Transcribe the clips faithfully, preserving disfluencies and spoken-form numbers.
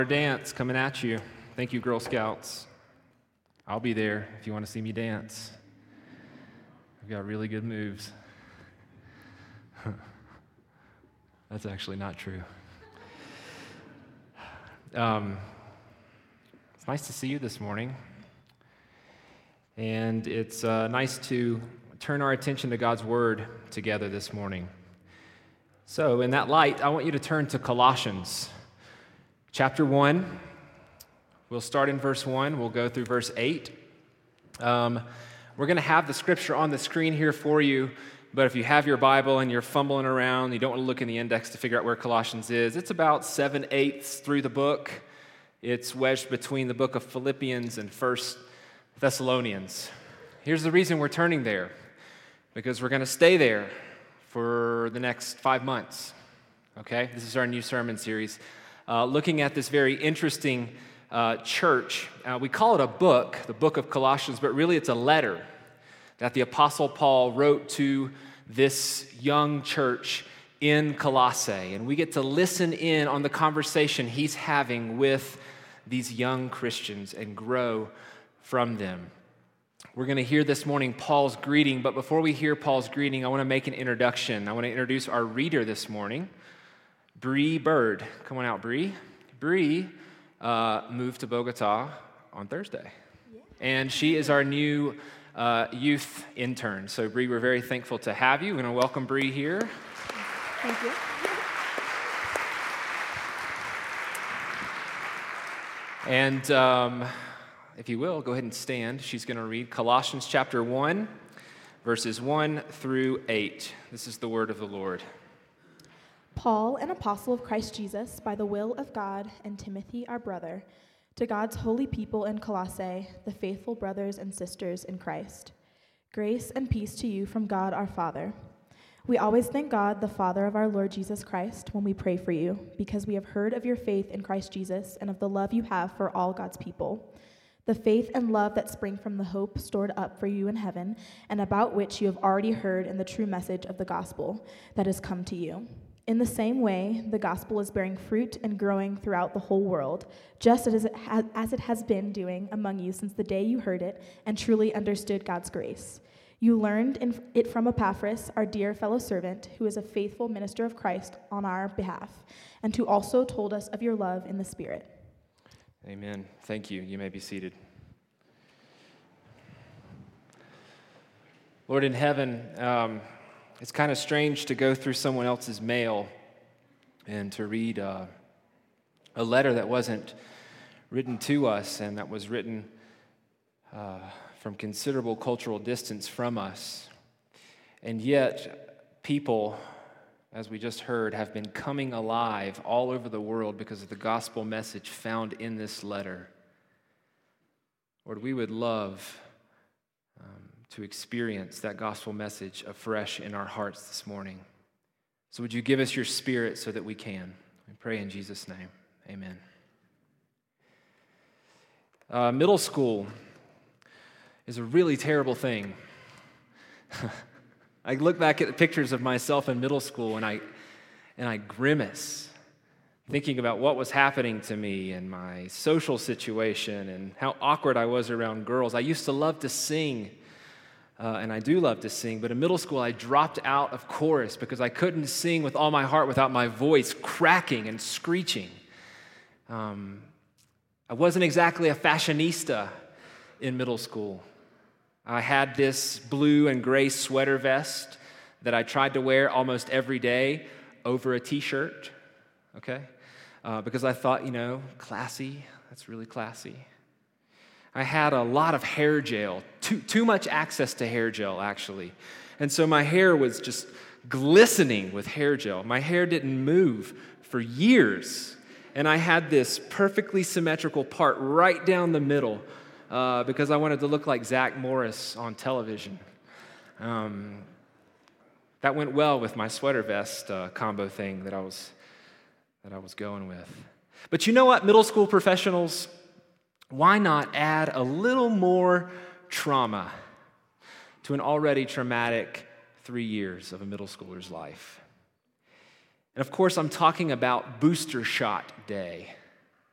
Dance coming at you. Thank you, Girl Scouts. I'll be there if you want to see me dance. I've got really good moves. That's actually not true. Um, it's nice to see you this morning. And it's uh, nice to turn our attention to God's Word together this morning. So, in that light, I want you to turn to Colossians chapter one. We'll start in verse one. We'll go through verse eight. Um, we're going to have the scripture on the screen here for you, but if you have your Bible and you're fumbling around, you don't want to look in the index to figure out where Colossians is, it's about seven-eighths through the book. It's wedged between the book of Philippians and First Thessalonians. Here's the reason we're turning there, because we're going to stay there for the next five months. Okay? This is our new sermon series. Uh, looking at this very interesting uh, church. Uh, we call it a book, the book of Colossians, but really it's a letter that the Apostle Paul wrote to this young church in Colossae. And we get to listen in on the conversation he's having with these young Christians and grow from them. We're going to hear this morning Paul's greeting, but before we hear Paul's greeting, I want to make an introduction. I want to introduce our reader this morning, Bree Bird. Come on out, Bree. Bree uh, moved to Bogota on Thursday. Yeah. And she is our new uh, youth intern. So, Bree, we're very thankful to have you. We're going to welcome Bree here. Thank you. And um, if you will, go ahead and stand. She's going to read Colossians chapter one, verses one through eight. This is the word of the Lord. Paul, an apostle of Christ Jesus, by the will of God, and Timothy, our brother, to God's holy people in Colossae, the faithful brothers and sisters in Christ. Grace and peace to you from God our Father. We always thank God, the Father of our Lord Jesus Christ, when we pray for you, because we have heard of your faith in Christ Jesus and of the love you have for all God's people, the faith and love that spring from the hope stored up for you in heaven, and about which you have already heard in the true message of the gospel that has come to you. In the same way, the gospel is bearing fruit and growing throughout the whole world, just as it, ha- as it has been doing among you since the day you heard it and truly understood God's grace. You learned in it from Epaphras, our dear fellow servant, who is a faithful minister of Christ on our behalf, and who also told us of your love in the Spirit. Amen. Thank you. You may be seated. Lord in heaven, um, it's kind of strange to go through someone else's mail and to read uh, a letter that wasn't written to us and that was written uh, from considerable cultural distance from us. And yet, people, as we just heard, have been coming alive all over the world because of the gospel message found in this letter. Lord, we would love um, to experience that gospel message afresh in our hearts this morning. So would you give us your Spirit so that we can? We pray in Jesus' name. Amen. Uh, middle school is a really terrible thing. I look back at the pictures of myself in middle school and I and I grimace, thinking about what was happening to me and my social situation and how awkward I was around girls. I used to love to sing. Uh, and I do love to sing, but in middle school I dropped out of chorus because I couldn't sing with all my heart without my voice cracking and screeching. Um, I wasn't exactly a fashionista in middle school. I had this blue and gray sweater vest that I tried to wear almost every day over a t-shirt, okay? Uh, because I thought, you know, classy, that's really classy. I had a lot of hair gel, too, too much access to hair gel, actually. And so my hair was just glistening with hair gel. My hair didn't move for years. And I had this perfectly symmetrical part right down the middle uh, because I wanted to look like Zach Morris on television. Um, that went well with my sweater vest uh, combo thing that I was that I was going with. But you know what, middle school professionals? Why not add a little more trauma to an already traumatic three years of a middle schooler's life? And of course, I'm talking about booster shot day.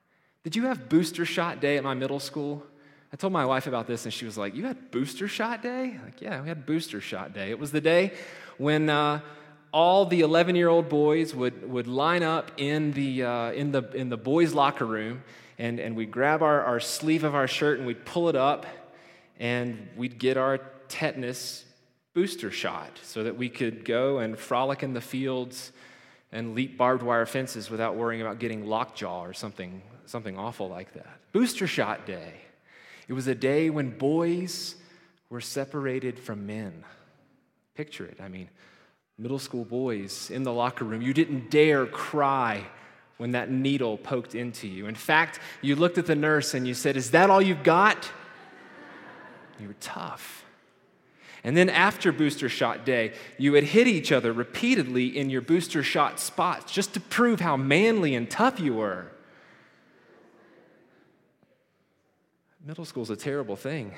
Did you have booster shot day at my middle school? I told my wife about this, and she was like, you had booster shot day? Like, yeah, we had booster shot day. It was the day when uh, all the eleven-year-old boys would, would line up in the, uh, in the, in the boys' locker room, and, and we'd grab our, our sleeve of our shirt, and we'd pull it up, and we'd get our tetanus booster shot so that we could go and frolic in the fields and leap barbed wire fences without worrying about getting lockjaw or something, something awful like that. Booster shot day. It was a day when boys were separated from men. Picture it. I mean, middle school boys in the locker room. You didn't dare cry when that needle poked into you. In fact, you looked at the nurse and you said, "Is that all you've got?" You were tough. And then after booster shot day, you would hit each other repeatedly in your booster shot spots just to prove how manly and tough you were. Middle school's a terrible thing.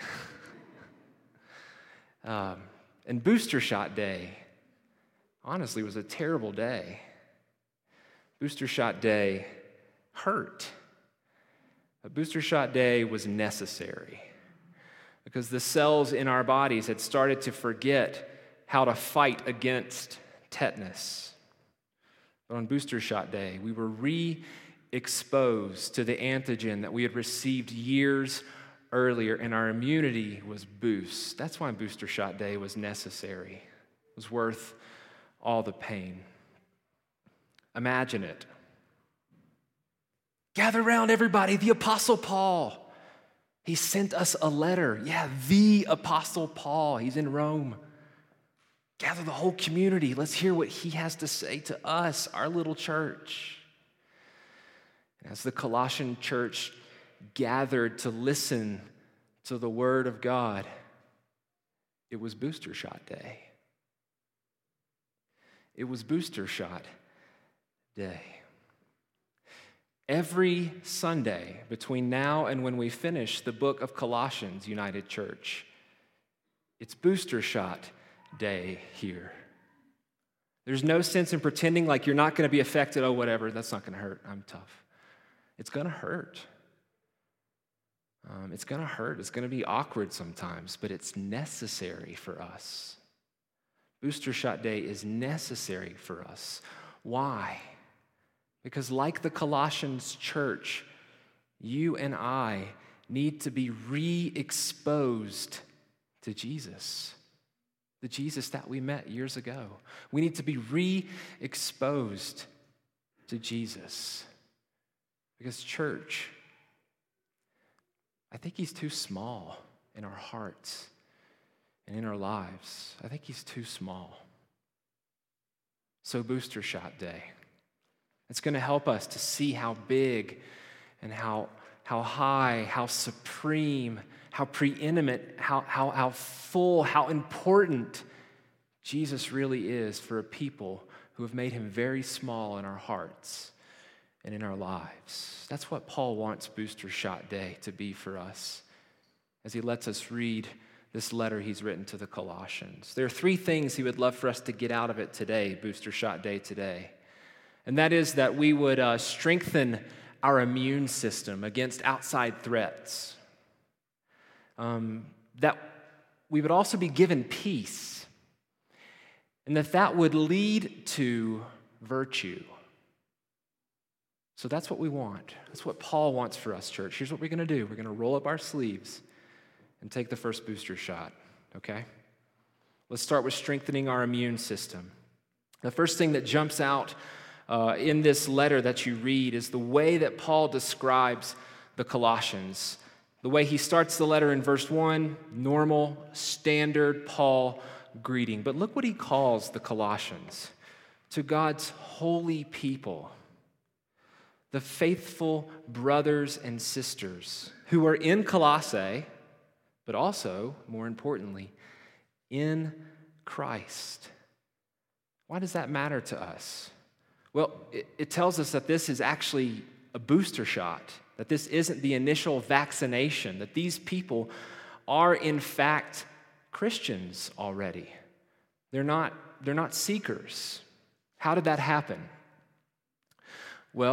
um, and booster shot day, honestly, was a terrible day. Booster shot day hurt. But booster shot day was necessary because the cells in our bodies had started to forget how to fight against tetanus. But on booster shot day, we were re-exposed to the antigen that we had received years earlier, and our immunity was boosted. That's why booster shot day was necessary. It was worth all the pain. Imagine it. Gather around, everybody. The Apostle Paul. He sent us a letter. Yeah, the Apostle Paul. He's in Rome. Gather the whole community. Let's hear what he has to say to us, our little church. And as the Colossian church gathered to listen to the word of God, it was booster shot day. It was booster shot day. Every Sunday between now and when we finish the book of Colossians, United Church, it's booster shot day here. There's no sense in pretending like you're not going to be affected. Oh, whatever, that's not going to hurt. I'm tough. It's going to hurt. Um, it's going to hurt. It's going to be awkward sometimes, but it's necessary for us. Booster shot day is necessary for us. Why? Because like the Colossians church, you and I need to be re-exposed to Jesus, the Jesus that we met years ago. We need to be re-exposed to Jesus. Because church, I think he's too small in our hearts and in our lives. I think he's too small. So booster shot day. It's going to help us to see how big and how, how high, how supreme, how preeminent, how, how, how full, how important Jesus really is for a people who have made him very small in our hearts and in our lives. That's what Paul wants Booster Shot Day to be for us as he lets us read this letter he's written to the Colossians. There are three things he would love for us to get out of it today, Booster Shot Day today. And that is that we would uh, strengthen our immune system against outside threats. Um, that we would also be given peace. And that that would lead to virtue. So that's what we want. That's what Paul wants for us, church. Here's what we're going to do. We're going to roll up our sleeves and take the first booster shot, okay? Let's start with strengthening our immune system. The first thing that jumps out uh, in this letter that you read is the way that Paul describes the Colossians. The way he starts the letter in verse one, normal, standard Paul greeting. But look what he calls the Colossians. To God's holy people, the faithful brothers and sisters who are in Colossae, but also, more importantly, in Christ. Why does that matter to us? Well, it, it tells us that this is actually a booster shot, that this isn't the initial vaccination, that these people are in fact Christians already. They're not, they're not seekers. How did that happen? Well,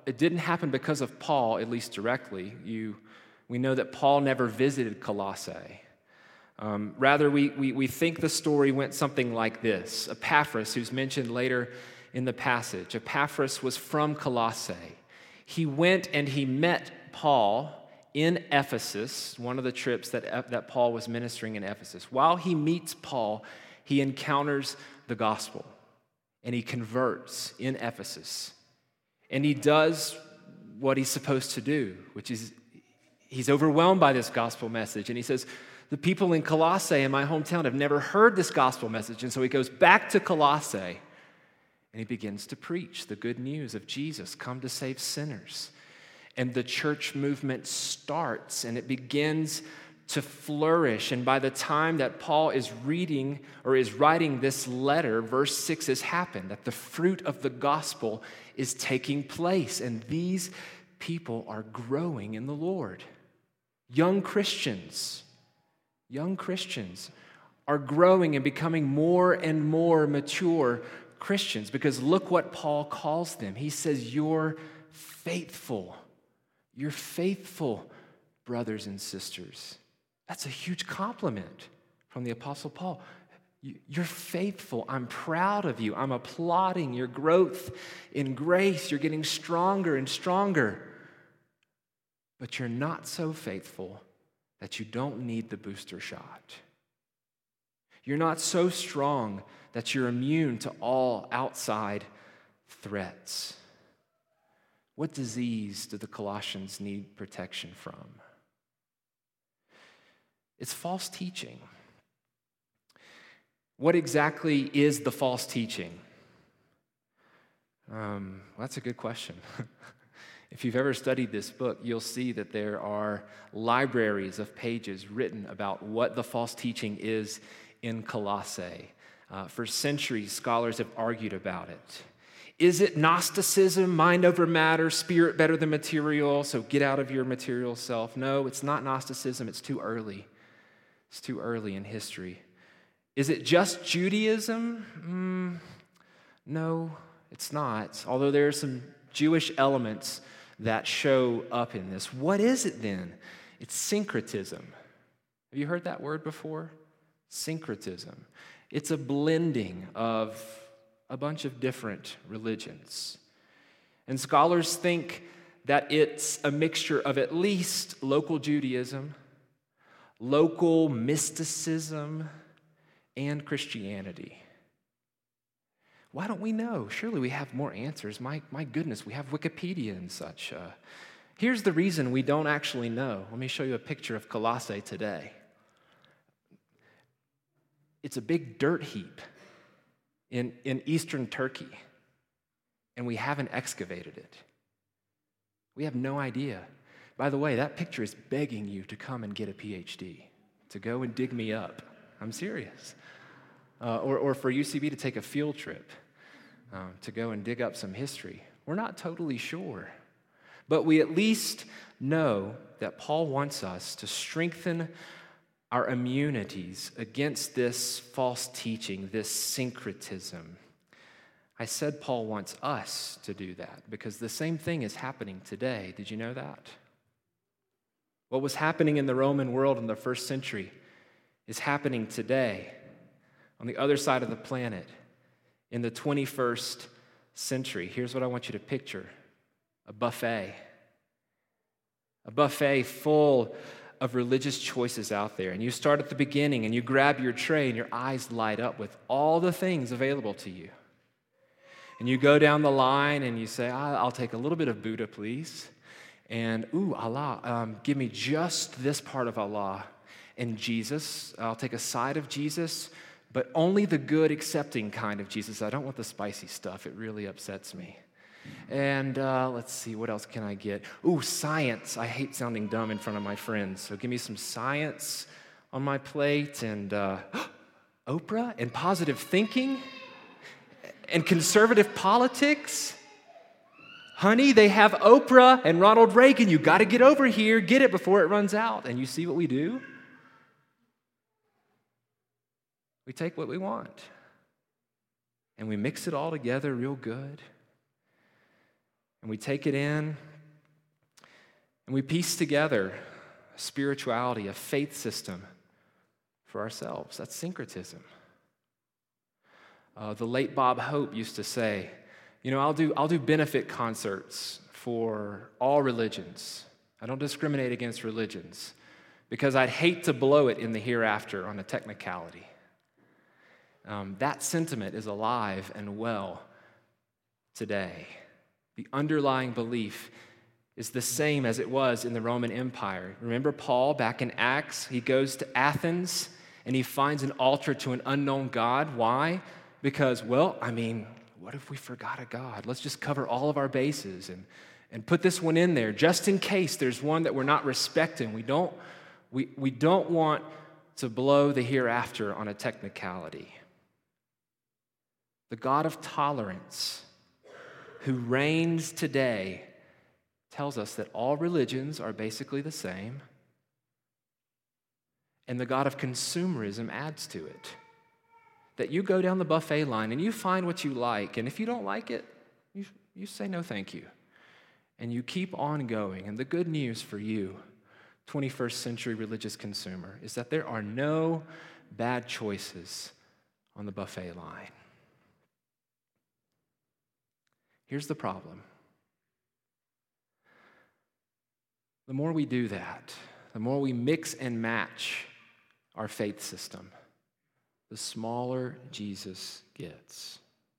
it didn't happen because of Paul, at least directly. You, we know that Paul never visited Colossae. Um, rather, we, we, we think the story went something like this. Epaphras, who's mentioned later in the passage, Epaphras was from Colossae. He went and he met Paul in Ephesus, one of the trips that, that Paul was ministering in Ephesus. While he meets Paul, he encounters the gospel, and he converts in Ephesus. And he does what he's supposed to do, which is he's overwhelmed by this gospel message. And he says, the people in Colossae, in my hometown, have never heard this gospel message. And so he goes back to Colossae, and he begins to preach the good news of Jesus, come to save sinners. And the church movement starts, and it begins to flourish. And by the time that Paul is reading or is writing this letter, verse six has happened, that the fruit of the gospel is taking place. And these people are growing in the Lord. Young Christians, young Christians are growing and becoming more and more mature Christians, because look what Paul calls them. He says, you're faithful. You're faithful, brothers and sisters. That's a huge compliment from the Apostle Paul. You're faithful. I'm proud of you. I'm applauding your growth in grace. You're getting stronger and stronger. But you're not so faithful that you don't need the booster shot. You're not so strong that you're immune to all outside threats. What disease do the Colossians need protection from? It's false teaching. What exactly is the false teaching? Um, well, that's a good question. If you've ever studied this book, you'll see that there are libraries of pages written about what the false teaching is in Colossae. Uh, for centuries, scholars have argued about it. Is it Gnosticism, mind over matter, spirit better than material, so get out of your material self? No, it's not Gnosticism. It's too early. It's too early in history. Is it just Judaism? Mm, no, it's not. Although there are some Jewish elements that show up in this. What is it then? It's syncretism. Have you heard that word before? Syncretism. It's a blending of a bunch of different religions. And scholars think that it's a mixture of at least local Judaism, local mysticism, and Christianity. Why don't we know? Surely we have more answers. My, my goodness, we have Wikipedia and such. Uh, here's the reason we don't actually know. Let me show you a picture of Colossae today. It's a big dirt heap in, in eastern Turkey, and we haven't excavated it. We have no idea. By the way, that picture is begging you to come and get a P H D, to go and dig me up. I'm serious. Uh, or, or for U C B to take a field trip, uh, to go and dig up some history. We're not totally sure. But we at least know that Paul wants us to strengthen our immunities against this false teaching, this syncretism. I said Paul wants us to do that because the same thing is happening today. Did you know that? What was happening in the Roman world in the first century is happening today on the other side of the planet in the twenty-first century. Here's what I want you to picture: a buffet. A buffet full of religious choices out there. And you start at the beginning and you grab your tray and your eyes light up with all the things available to you. And you go down the line and you say, I'll take a little bit of Buddha, please. And, ooh, Allah, um, give me just this part of Allah. And Jesus, I'll take a side of Jesus, but only the good, accepting kind of Jesus. I don't want the spicy stuff. It really upsets me. And uh, let's see, what else can I get? Ooh, science. I hate sounding dumb in front of my friends. So give me some science on my plate, and uh, Oprah, and positive thinking, and conservative politics. Honey, they have Oprah and Ronald Reagan. You got to get over here, get it before it runs out. And you see what we do? We take what we want, and we mix it all together real good. and we take it in, and we piece together a spirituality, a faith system for ourselves. That's syncretism. Uh, the late Bob Hope used to say, you know, I'll do, I'll do benefit concerts for all religions. I don't discriminate against religions because I'd hate to blow it in the hereafter on a technicality. Um, that sentiment is alive and well today. The underlying belief is the same as it was in the Roman Empire. Remember Paul back in Acts? He goes to Athens and he finds an altar to an unknown God. Why? Because, well, I mean, what if we forgot a God? Let's just cover all of our bases and, and put this one in there just in case there's one that we're not respecting. We don't, we, we don't want to blow the hereafter on a technicality. The God of tolerance who reigns today tells us that all religions are basically the same, and the God of consumerism adds to it. That you go down the buffet line and you find what you like, and if you don't like it, you, you say no thank you. And you keep on going. And the good news for you, twenty-first century religious consumer, is that there are no bad choices on the buffet line. Here's the problem. The more we do that, the more we mix and match our faith system, the smaller Jesus gets.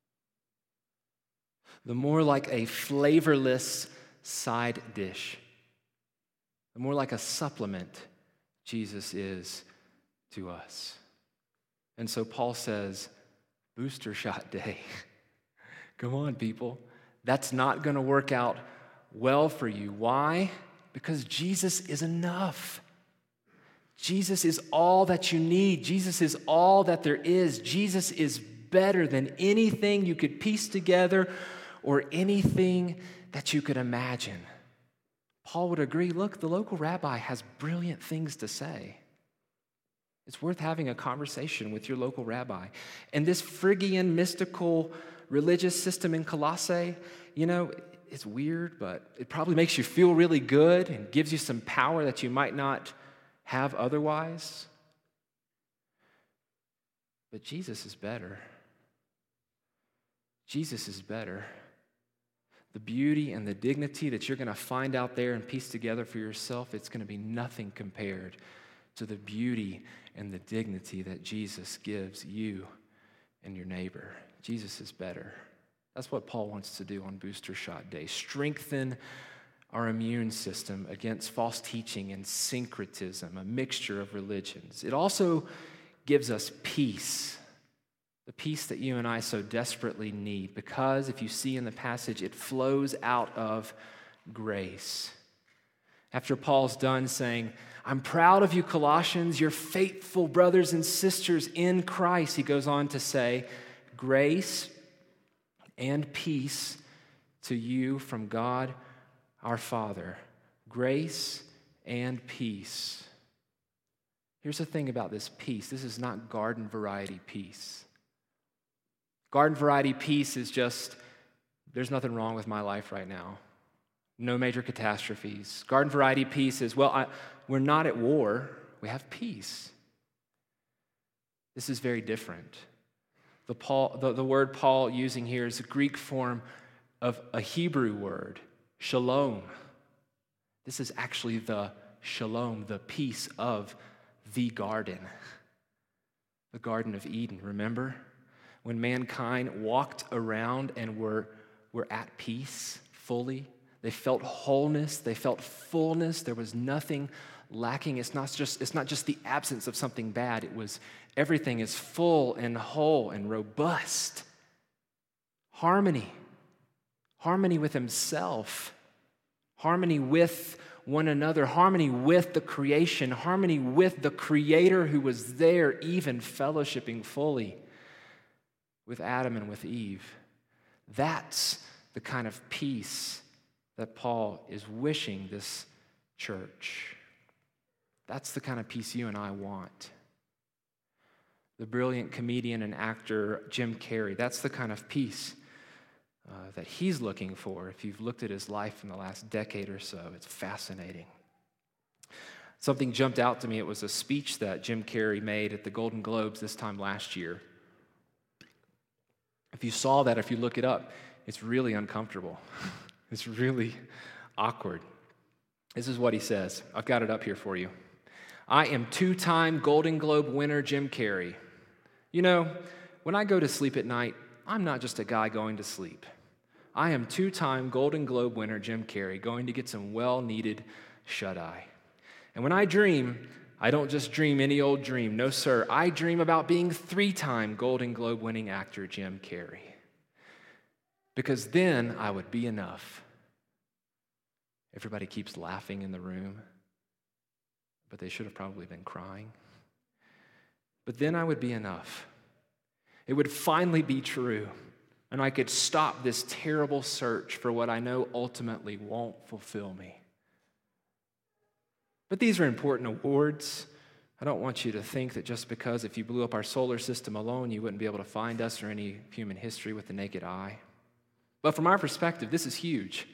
The more like a flavorless side dish, the more like a supplement Jesus is to us. And so Paul says, booster shot day. Come on, people. That's not going to work out well for you. Why? Because Jesus is enough. Jesus is all that you need. Jesus is all that there is. Jesus is better than anything you could piece together or anything that you could imagine. Paul would agree, look, the local rabbi has brilliant things to say. It's worth having a conversation with your local rabbi. And this Phrygian mystical religious system in Colossae, you know, it's weird, but it probably makes you feel really good and gives you some power that you might not have otherwise. But Jesus is better. Jesus is better. The beauty and the dignity that you're going to find out there and piece together for yourself, it's going to be nothing compared to the beauty and the dignity that Jesus gives you and your neighbor. Jesus is better. That's what Paul wants to do on Booster Shot Day. Strengthen our immune system against false teaching and syncretism, a mixture of religions. It also gives us peace, the peace that you and I so desperately need, because if you see in the passage, it flows out of grace. After Paul's done saying, I'm proud of you, Colossians, you're faithful brothers and sisters in Christ, he goes on to say, grace and peace to you from God our Father. Grace and peace. Here's the thing about this peace. This is not garden variety peace. Garden variety peace is just, there's nothing wrong with my life right now. No major catastrophes. Garden variety peace is, well, I, we're not at war. We have peace. This is very different. The, Paul, the, the word Paul using here is a Greek form of a Hebrew word, shalom. This is actually the shalom, the peace of the garden. The Garden of Eden, remember? When mankind walked around and were, were at peace fully. They felt wholeness, they felt fullness, there was nothing lacking. It's not just, it's not just the absence of something bad, it was everything is full and whole and robust. Harmony. Harmony with himself. Harmony with one another. Harmony with the creation. Harmony with the Creator who was there, even fellowshipping fully with Adam and with Eve. That's the kind of peace that Paul is wishing this church. That's the kind of peace you and I want. The brilliant comedian and actor Jim Carrey, that's the kind of peace uh, that he's looking for. If you've looked at his life in the last decade or so, it's fascinating. Something jumped out to me. It was a speech that Jim Carrey made at the Golden Globes this time last year. If you saw that, if you look it up, it's really uncomfortable. It's really awkward. This is what he says. I've got it up here for you. I am two-time Golden Globe winner Jim Carrey. You know, when I go to sleep at night, I'm not just a guy going to sleep. I am two-time Golden Globe winner Jim Carrey going to get some well-needed shut-eye. And when I dream, I don't just dream any old dream. No, sir. I dream about being three-time Golden Globe winning actor Jim Carrey. Because then I would be enough. Everybody keeps laughing in the room, but they should have probably been crying. But then I would be enough. It would finally be true, and I could stop this terrible search for what I know ultimately won't fulfill me. But these are important awards. I don't want you to think that just because if you blew up our solar system alone, you wouldn't be able to find us or any human history with the naked eye. But from our perspective, this is huge.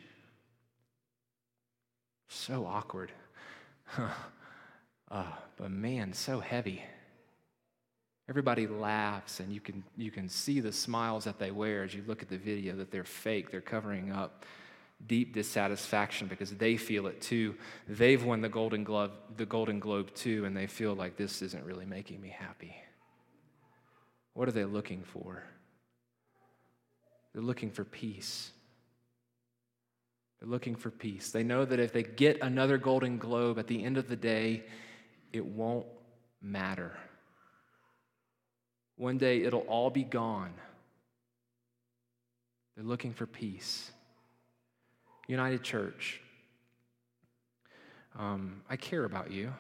So awkward. uh, but man, so heavy. Everybody laughs, and you can you can see the smiles that they wear as you look at the video, that they're fake. They're covering up deep dissatisfaction because they feel it too. They've won the Golden Glove, the Golden Globe too, and they feel like this isn't really making me happy. What are they looking for? They're looking for peace. They're looking for peace. They know that if they get another Golden Globe at the end of the day, it won't matter. One day it'll all be gone. They're looking for peace. United Church, um, I care about you,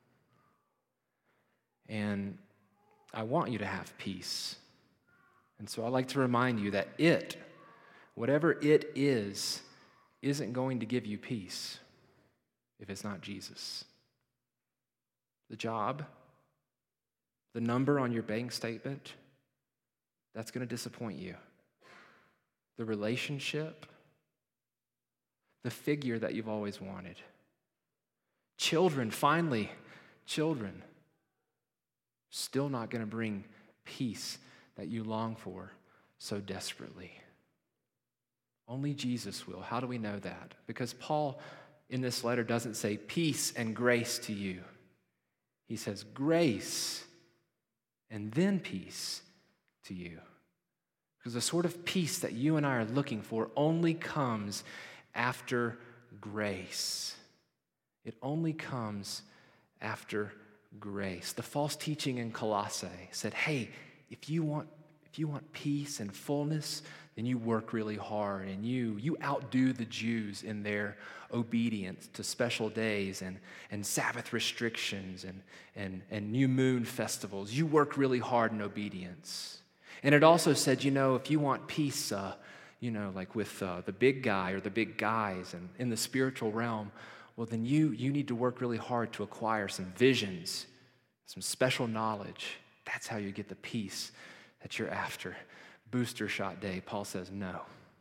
and I want you to have peace. And so I like to remind you that it, whatever it is, isn't going to give you peace if it's not Jesus. The job, the number on your bank statement, that's going to disappoint you. The relationship, the figure that you've always wanted. Children, finally, children, still not going to bring peace that you long for so desperately. Only Jesus will. How do we know that? Because Paul in this letter doesn't say peace and grace to you. He says grace and then peace to you. Because the sort of peace that you and I are looking for only comes after grace. It only comes after grace. The false teaching in Colossae said, hey, if you want if you want peace and fullness, then you work really hard and you you outdo the Jews in their obedience to special days and, and Sabbath restrictions and, and, and new moon festivals. You work really hard in obedience. And it also said, you know, if you want peace, uh, you know, like with uh, the big guy or the big guys and in the spiritual realm, well, then you you need to work really hard to acquire some visions, some special knowledge. That's how you get the peace that you're after. Booster shot day, Paul says no.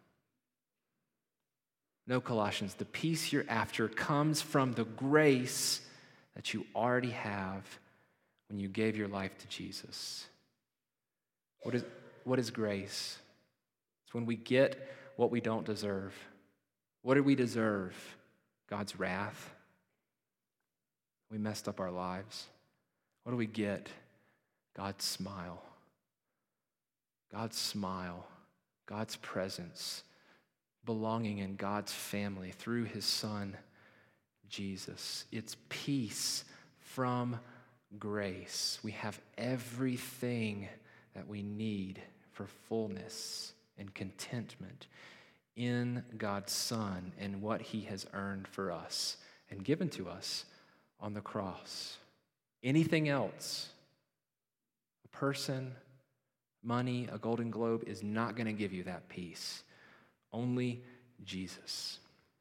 No, Colossians, the peace you're after comes from the grace that you already have when you gave your life to Jesus. What is, what is grace? It's when we get what we don't deserve. What do we deserve? God's wrath. We messed up our lives. What do we get? God's smile. God's smile. God's presence. Belonging in God's family through his son, Jesus. It's peace from grace. We have everything that we need for fullness and contentment in God's Son and what he has earned for us and given to us on the cross. Anything else, a person, money, a Golden Globe, is not going to give you that peace. Only Jesus.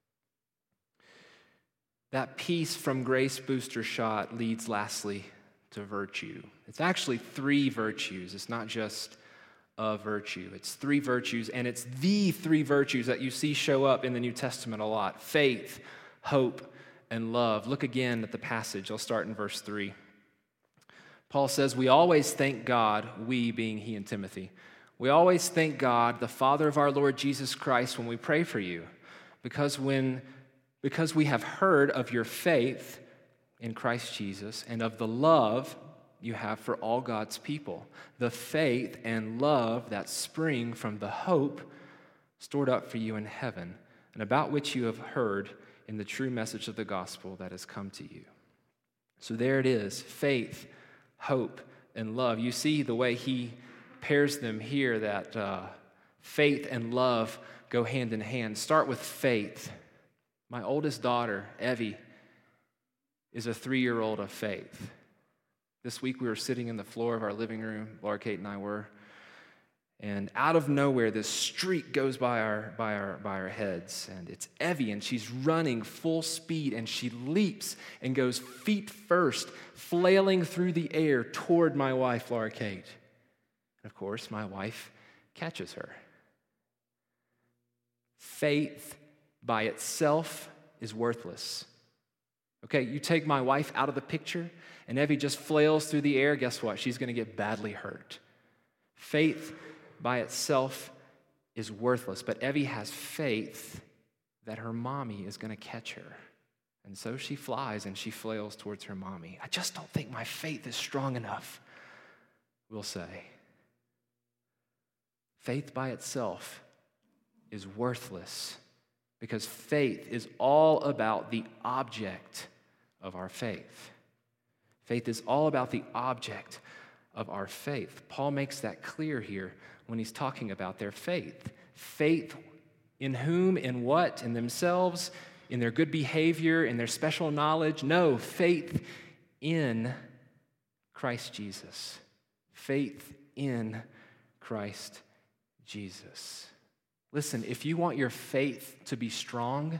That peace from Grace Booster Shot leads lastly to virtue. It's actually three virtues. It's not just of virtue. It's three virtues, and it's the three virtues that you see show up in the New Testament a lot: faith, hope, and love. Look again at the passage. I'll start in verse three. Paul says, "We always thank God," we being he and Timothy, "we always thank God, the Father of our Lord Jesus Christ, when we pray for you, because when because we have heard of your faith in Christ Jesus and of the love you have for all God's people, the faith and love that spring from the hope stored up for you in heaven, and about which you have heard in the true message of the gospel that has come to you." So there it is, faith, hope, and love. You see the way he pairs them here, that uh, faith and love go hand in hand. Start with faith. My oldest daughter, Evie, is a three-year-old of faith. This week we were sitting in the floor of our living room, Laura Kate and I were, and out of nowhere this streak goes by our by our by our heads, and it's Evie, and she's running full speed, and she leaps and goes feet first, flailing through the air toward my wife, Laura Kate. And of course, my wife catches her. Faith by itself is worthless. Okay, you take my wife out of the picture, and Evie just flails through the air, guess what? She's going to get badly hurt. Faith by itself is worthless, but Evie has faith that her mommy is going to catch her. And so she flies and she flails towards her mommy. I just don't think my faith is strong enough, we'll say. Faith by itself is worthless because faith is all about the object of our faith. Faith is all about the object of our faith. Paul makes that clear here when he's talking about their faith. Faith in whom, in what, in themselves, in their good behavior, in their special knowledge. No, faith in Christ Jesus. Faith in Christ Jesus. Listen, if you want your faith to be strong,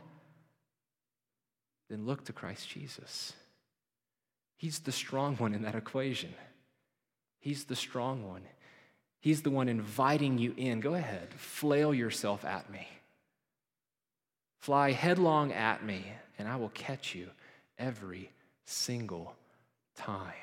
then look to Christ Jesus. He's the strong one in that equation. He's the strong one. He's the one inviting you in. Go ahead, flail yourself at me. Fly headlong at me, and I will catch you every single time.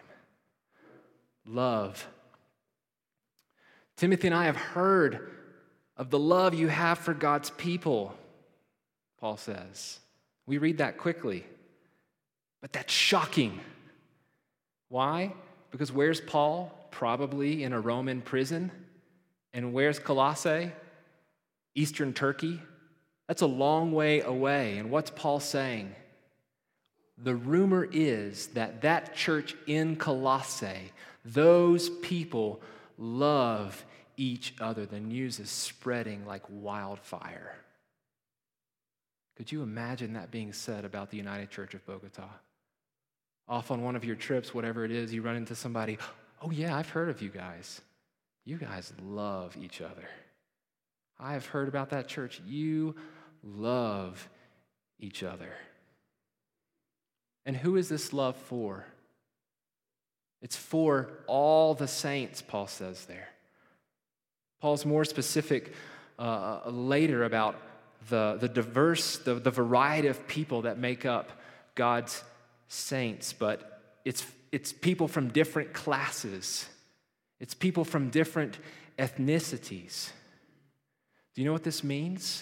Love. Timothy and I have heard of the love you have for God's people, Paul says. We read that quickly, but that's shocking. Why? Because where's Paul? Probably in a Roman prison. And where's Colossae? Eastern Turkey. That's a long way away. And what's Paul saying? The rumor is that that church in Colossae, those people love each other. The news is spreading like wildfire. Could you imagine that being said about the United Church of Bogota? Off on one of your trips, whatever it is, you run into somebody, "Oh yeah, I've heard of you guys. You guys love each other. I've heard about that church. You love each other." And who is this love for? It's for all the saints, Paul says there. Paul's more specific uh, later about the, the diverse, the, the variety of people that make up God's saints, but it's it's people from different classes. It's people from different ethnicities. Do you know what this means?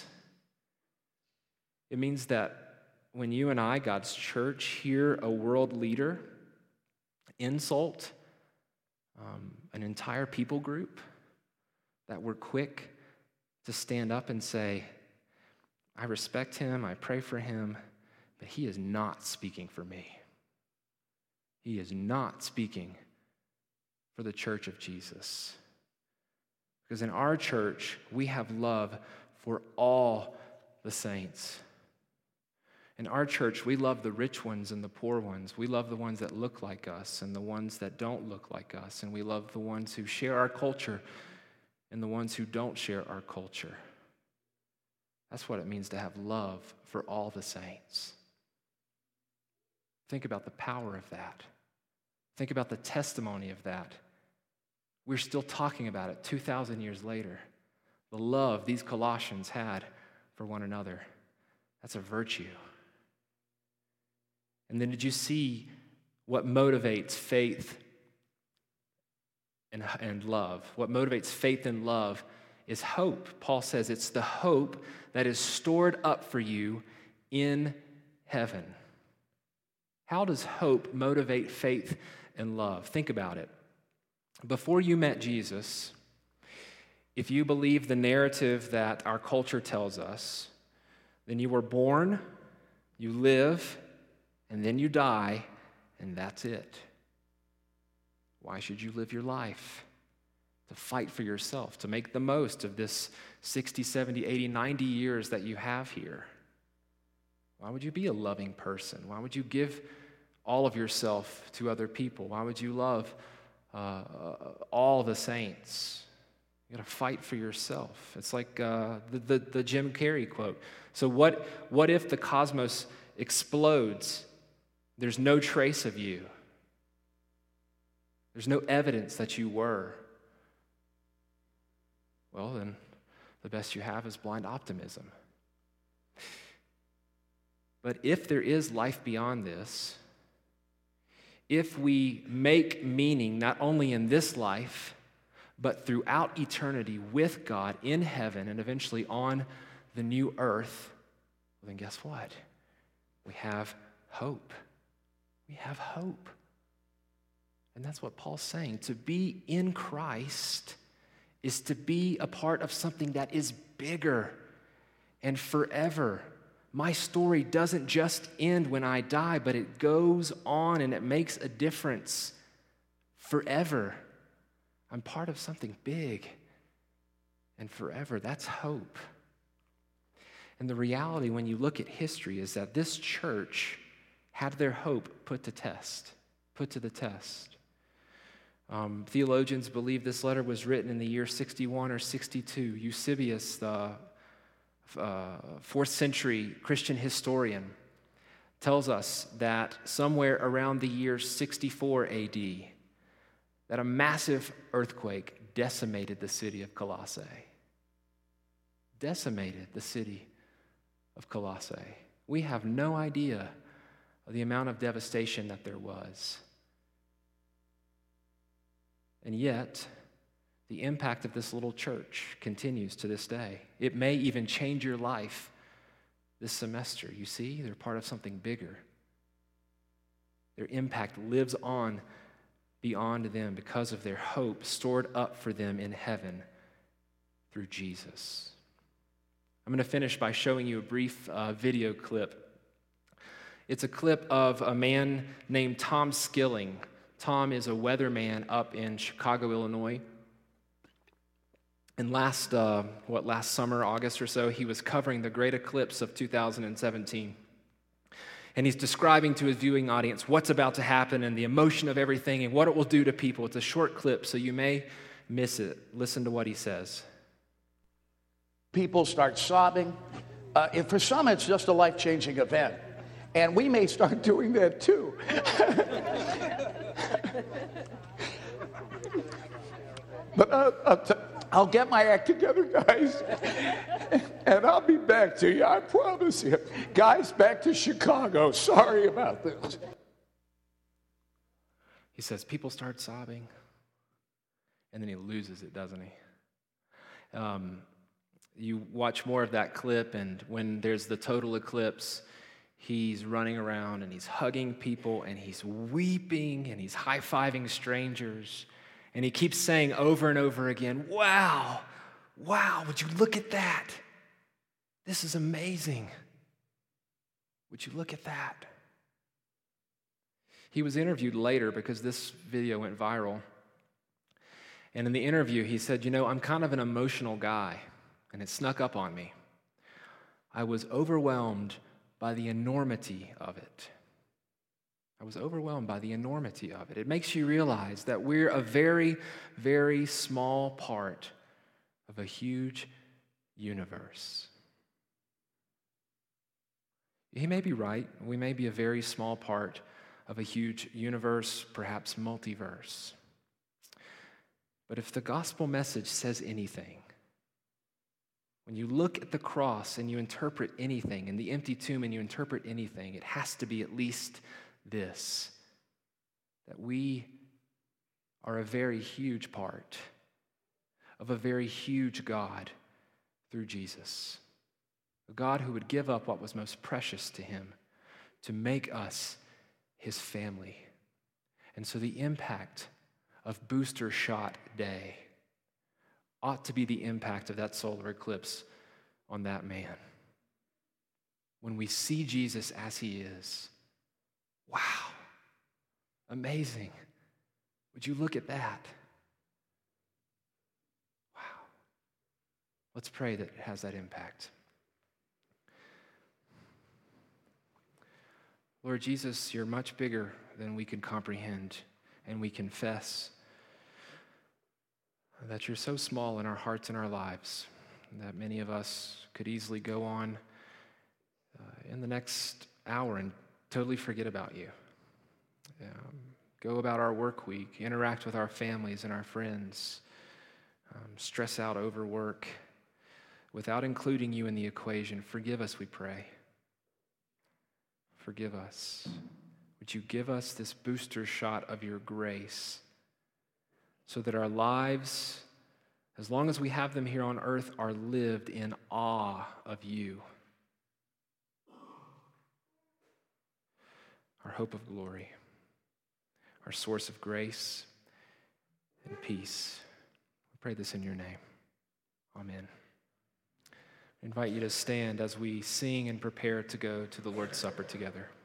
It means that when you and I, God's church, hear a world leader insult um, an entire people group, that we're quick to stand up and say, "I respect him, I pray for him, but he is not speaking for me. He is not speaking for the church of Jesus." Because in our church, we have love for all the saints. In our church, we love the rich ones and the poor ones. We love the ones that look like us and the ones that don't look like us. And we love the ones who share our culture and the ones who don't share our culture. That's what it means to have love for all the saints. Think about the power of that. Think about the testimony of that. We're still talking about it two thousand years later. The love these Colossians had for one another. That's a virtue. And then did you see what motivates faith and, and love? What motivates faith and love is hope. Paul says it's the hope that is stored up for you in heaven. How does hope motivate faith and love? Think about it. Before you met Jesus, if you believe the narrative that our culture tells us, then you were born, you live, and then you die, and that's it. Why should you live your life? To fight for yourself, to make the most of this sixty, seventy, eighty, ninety years that you have here. Why would you be a loving person? Why would you give all of yourself to other people? Why would you love uh, all the saints? You got to fight for yourself. It's like uh, the, the, the Jim Carrey quote. So what, what if the cosmos explodes? There's no trace of you. There's no evidence that you were. Well, then the best you have is blind optimism. But if there is life beyond this, if we make meaning not only in this life, but throughout eternity with God in heaven and eventually on the new earth, well, then guess what? We have hope. We have hope. And that's what Paul's saying. To be in Christ is to be a part of something that is bigger and forever. My story doesn't just end when I die, but it goes on and it makes a difference forever. I'm part of something big and forever. That's hope. And the reality when you look at history is that this church had their hope put to test, put to the test. Um, theologians believe this letter was written in the year sixty-one or sixty-two. Eusebius, the uh, fourth century Christian historian, tells us that somewhere around the year sixty-four A D, that a massive earthquake decimated the city of Colossae. Decimated the city of Colossae. We have no idea of the amount of devastation that there was. And yet, the impact of this little church continues to this day. It may even change your life this semester. You see, they're part of something bigger. Their impact lives on beyond them because of their hope stored up for them in heaven through Jesus. I'm going to finish by showing you a brief uh, video clip. It's a clip of a man named Tom Skilling. Tom is a weatherman up in Chicago, Illinois. And last, uh, what, last summer, August or so, he was covering the great eclipse of two thousand seventeen. And he's describing to his viewing audience what's about to happen and the emotion of everything and what it will do to people. It's a short clip, so you may miss it. Listen to what he says. People start sobbing. Uh, and for some, it's just a life-changing event. And we may start doing that too. But uh, I'll, t- I'll get my act together, guys. And I'll be back to you, I promise you. Guys, back to Chicago. Sorry about this. He says, people start sobbing. And then he loses it, doesn't he? Um, you watch more of that clip, and when there's the total eclipse, he's running around and he's hugging people and he's weeping and he's high-fiving strangers. And he keeps saying over and over again, wow, wow, would you look at that? This is amazing. Would you look at that? He was interviewed later because this video went viral. And in the interview, he said, you know, I'm kind of an emotional guy, and it snuck up on me. I was overwhelmed by the enormity of it. I was overwhelmed by the enormity of it. It makes you realize that we're a very, very small part of a huge universe. He may be right. We may be a very small part of a huge universe, perhaps multiverse. But if the gospel message says anything, when you look at the cross and you interpret anything, and the empty tomb and you interpret anything, it has to be at least this, that we are a very huge part of a very huge God through Jesus. A God who would give up what was most precious to him to make us his family. And so the impact of Booster Shot Day ought to be the impact of that solar eclipse on that man. When we see Jesus as he is, wow, amazing. Would you look at that? Wow. Let's pray that it has that impact. Lord Jesus, you're much bigger than we can comprehend, and we confess that you're so small in our hearts and our lives that many of us could easily go on uh, in the next hour and totally forget about you. Um, go about our work week, interact with our families and our friends, um, stress out over work without including you in the equation. Forgive us, we pray. Forgive us. Would you give us this booster shot of your grace so that our lives, as long as we have them here on earth, are lived in awe of you, our hope of glory, our source of grace and peace. We pray this in your name. Amen. I invite you to stand as we sing and prepare to go to the Lord's Supper together.